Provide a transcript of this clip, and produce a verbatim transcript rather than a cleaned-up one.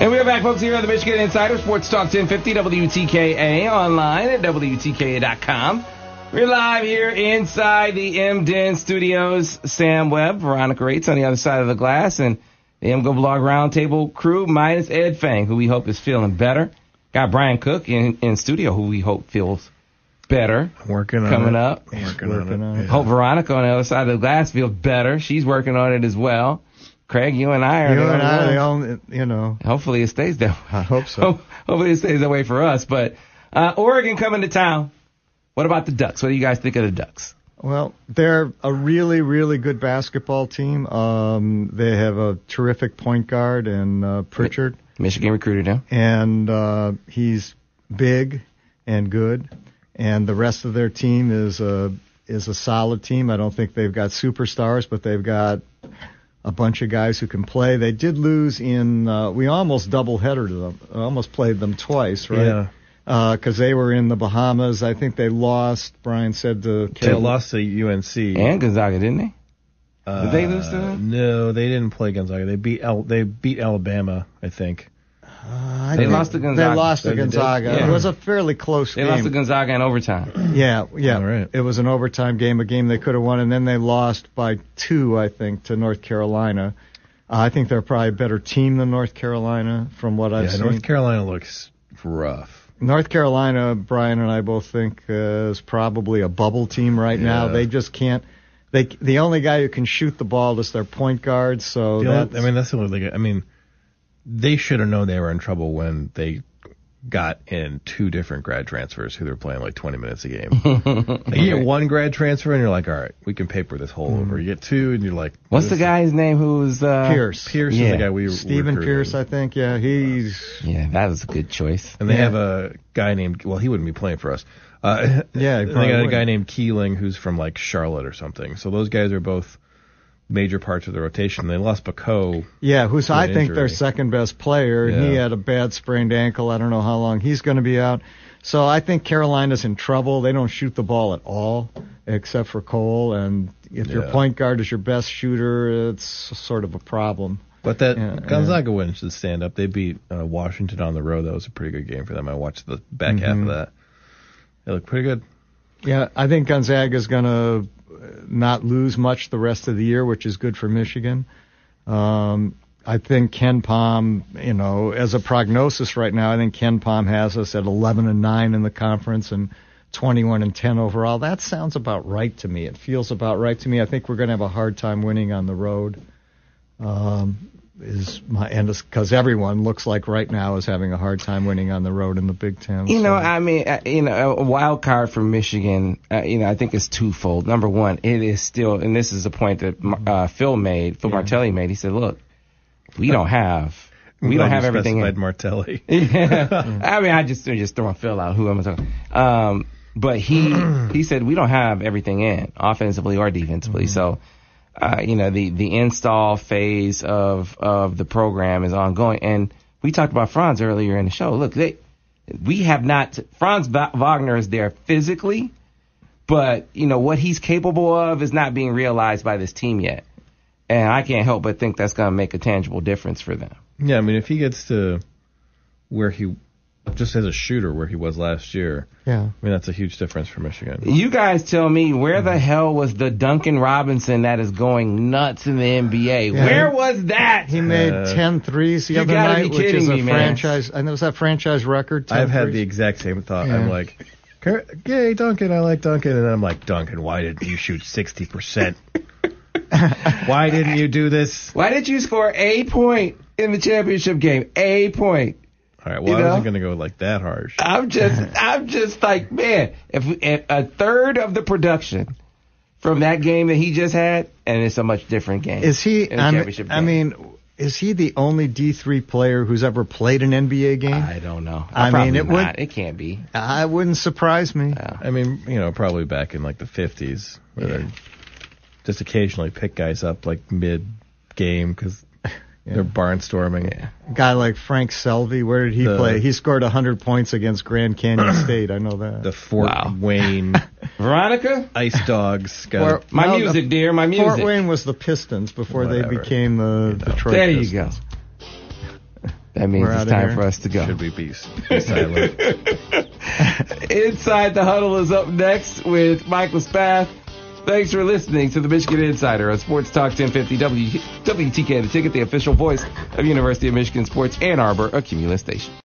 And we're back, folks, here on the Michigan Insider Sports Talk ten fifty W T K A, online at W T K A dot com. We're live here inside the M D N studios. Sam Webb, Veronica Rates on the other side of the glass, and the M G O Blog Roundtable crew minus Ed Fang, who we hope is feeling better. Got Brian Cook in, in studio, who we hope feels better. Working on coming it. up. Working, working on it. it. Hope Veronica on the other side of the glass feels better. She's working on it as well. Craig, you and I are. You and I, the only, you know. Hopefully it stays that way. I hope so. Hopefully it stays that way for us. But uh, Oregon coming to town. What about the Ducks? What do you guys think of the Ducks? Well, they're a really, really good basketball team. Um, they have a terrific point guard in uh, Pritchard. Michigan recruited him. And uh, he's big and good. And the rest of their team is a, is a solid team. I don't think they've got superstars, but they've got a bunch of guys who can play. They did lose in, uh, we almost double-headered them, almost played them twice, right? Yeah. Because uh, they were in the Bahamas. I think they lost, Brian said, to... They lost to U N C. And Gonzaga, didn't they? Uh, did they lose to them? No, they didn't play Gonzaga. They beat Al- they beat Alabama, I think. Uh, they lost to Gonzaga. They lost to Gonzaga. Yeah. It was a fairly close they game. They lost to Gonzaga in overtime. Yeah, yeah. All right. It was an overtime game, a game they could have won, and then they lost by two, I think, to North Carolina. Uh, I think they're probably a better team than North Carolina from what I've yeah, seen. North Carolina looks rough. North Carolina, Brian and I both think uh, is probably a bubble team right yeah. now. They just can't. They the only guy who can shoot the ball is their point guard. So the that's, only, I mean, that's the only thing. I mean, they should have known they were in trouble when they got in two different grad transfers who they were playing like twenty minutes a game. Like, you get one grad transfer and you're like, all right, we can paper this hole mm-hmm. over. You get two and you're like, what's the guy's name who's uh, Pierce? Pierce yeah. is the guy we Stephen recruited. Pierce, I think. Yeah, he's yeah, that was a good choice. And they yeah. have a guy named well, he wouldn't be playing for us. Uh, yeah, they got a wouldn't. guy named Keeling who's from like Charlotte or something. So those guys are both major parts of the rotation. They lost Baco. Yeah, who's I think injury. their second best player. Yeah. He had a bad sprained ankle. I don't know how long he's going to be out. So I think Carolina's in trouble. They don't shoot the ball at all, except for Cole. And if yeah. your point guard is your best shooter, it's sort of a problem. But that yeah, Gonzaga yeah. win should stand up. They beat uh, Washington on the road. That was a pretty good game for them. I watched the back mm-hmm. half of that. They look pretty good. Yeah, I think Gonzaga's going to not lose much the rest of the year, which is good for Michigan. Um, I think Ken Pom, you know, as a prognosis right now, I think Ken Pom has us at eleven and nine in the conference and twenty-one and ten overall. That sounds about right to me. It feels about right to me. I think we're going to have a hard time winning on the road. Um, is my and because everyone looks like right now is having a hard time winning on the road in the Big Ten. You so. know, I mean, uh, you know, a wild card for Michigan. Uh, you know, I think it's twofold. Number one, it is still, and this is a point that uh, Phil made, Phil yeah. Martelli made. He said, "Look, we don't have, we don't have everything." In. Martelli. yeah. I mean, I just just throwing Phil out. Who am I talking? Um, but he he said we don't have everything in offensively or defensively, mm-hmm. so. Uh, you know, the, the install phase of, of the program is ongoing. And we talked about Franz earlier in the show. Look, they, we have not, Franz Wagner is there physically, but, you know, what he's capable of is not being realized by this team yet. And I can't help but think that's going to make a tangible difference for them. Yeah, I mean, if he gets to where he, just as a shooter, where he was last year, yeah. I mean, that's a huge difference for Michigan. You guys tell me, where the hell was the Duncan Robinson that is going nuts in the N B A? Yeah. Where was that? He made uh, ten threes the other night, which is a me, franchise. And it was that franchise record. I've had threes? the exact same thought. Yeah. I'm like, "Yay, Duncan! I like Duncan." And then I'm like, "Duncan, why didn't you shoot sixty percent? Why didn't you do this? Why did you score a point in the championship game? A point." All right, well, you I know? wasn't going to go like that harsh. I'm just, I'm just like, man, if, if a third of the production from that game that he just had, and it's a much different game. Is he? in the I mean, championship I game. mean, is he the only D three player who's ever played an N B A game? I don't know. I Probably mean, it not. would. It can't be. I wouldn't surprise me. No. I mean, you know, probably back in like the fifties, where Yeah. they just occasionally pick guys up like mid-game because Yeah. they're barnstorming. Yeah. A guy like Frank Selvey, where did he The- play? He scored one hundred points against Grand Canyon State. I know that. The Fort Wow. Wayne Veronica? Ice Dogs. Got Or- My no, music, the- dear, my music. Fort Wayne was the Pistons before they Whatever. became the Detroit There you Pistons. go. that means We're it's outta time here. for us to go. Should we be, be silent? It means We're it's outta time here. for us to go. Should we be, be silent? Inside the Huddle is up next with Michael Spath. Thanks for listening to the Michigan Insider on Sports Talk ten fifty W, W T K, the Ticket, the official voice of University of Michigan Sports Ann Arbor, a Cumulus station.